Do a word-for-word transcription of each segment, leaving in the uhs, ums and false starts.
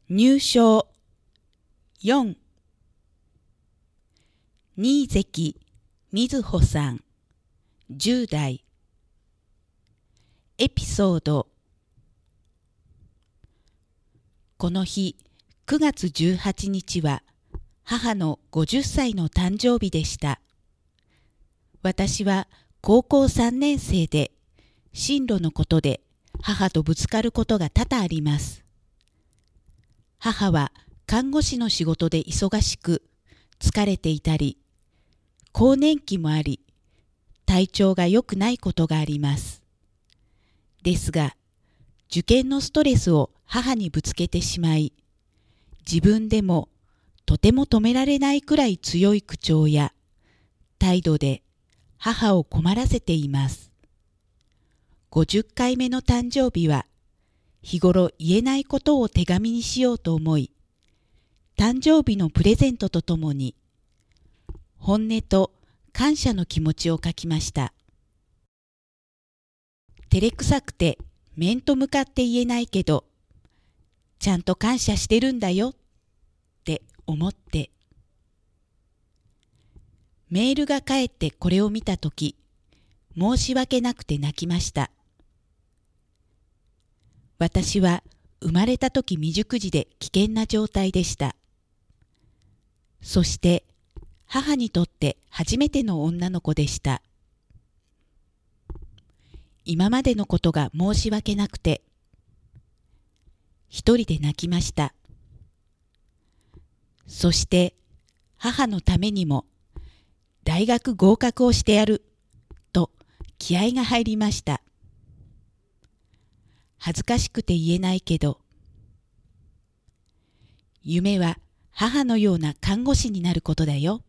入賞よん新関瑞穂さんじゅう代エピソードこの日くがつじゅうはちにちは母のごじゅっさいの誕生日でした。私は高校さんねん生で進路のことで母とぶつかることが多々あります。母は看護師の仕事で忙しく疲れていたり、更年期もあり、体調が良くないことがあります。ですが、受験のストレスを母にぶつけてしまい、自分でもとても止められないくらい強い口調や態度で母を困らせています。ごじゅっかいめの誕生日は、日頃言えないことを手紙にしようと思い、誕生日のプレゼントとともに、本音と感謝の気持ちを書きました。照れくさくて面と向かって言えないけど、ちゃんと感謝してるんだよって思って。メールが返ってこれを見たとき、申し訳なくて泣きました。私は生まれたとき未熟児で危険な状態でした。そして母にとって初めての女の子でした。今までのことが申し訳なくて、一人で泣きました。そして母のためにも大学合格をしてやると気合が入りました。恥ずかしくて言えないけど、夢は母のような看護師になることだよ。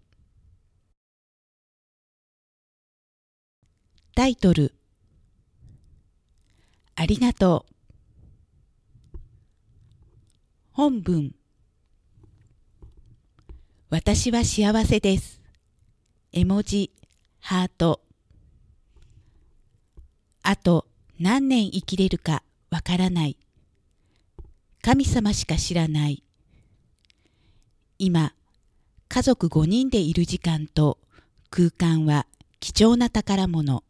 タイトル、ありがとう。本文、私は幸せです。絵文字、ハート。あと何年生きれるかわからない。神様しか知らない。今、家族ごにんでいる時間と空間は貴重な宝物。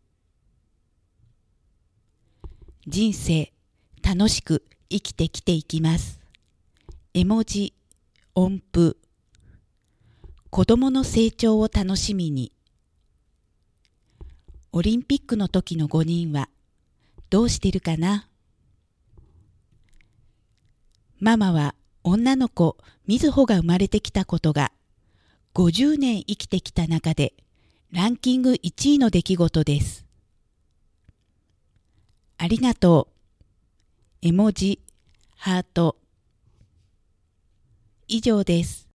人生、楽しく生きてきていきます。絵文字、音符。子供の成長を楽しみに。オリンピックの時のごにんはどうしてるかな。ママは女の子みずほが生まれてきたことがごじゅうねん生きてきた中でランキングいちいの出来事です。ありがとう。絵文字、ハート。以上です。